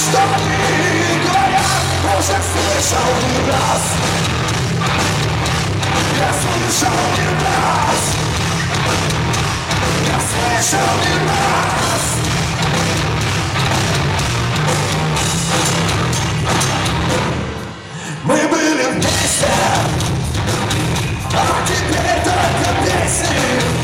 что они говорят, уже слышал не раз. Я слышал не раз. Я слышал не раз. Мы были вместе, а теперь только песни.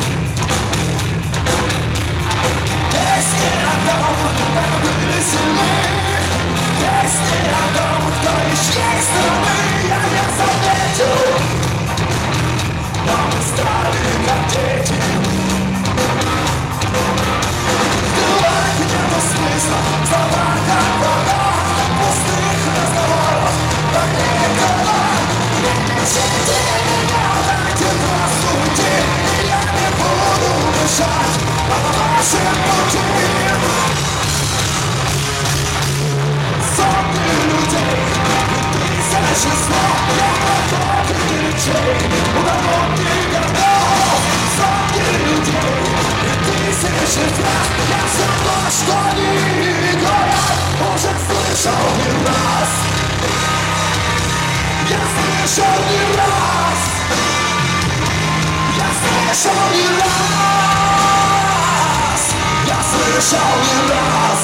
Песни о том, как мы были сильны. Песни о том, кто из чьей страны. Я не заметил, но мы стали как дети. Говорить нету смысла, слова как вода, пустых разговоров, как никогда. Ищите меня, дайте здравствуйте, и я не буду мешать по вашим пути. Сотни людей, тысячи слов, я потоки речей, уголовки городов. Сотни людей, тысячи фраз, я все то, что они говорят, уже слышал не раз. Я слышал не раз. Я слышал не раз. Я слышал не раз.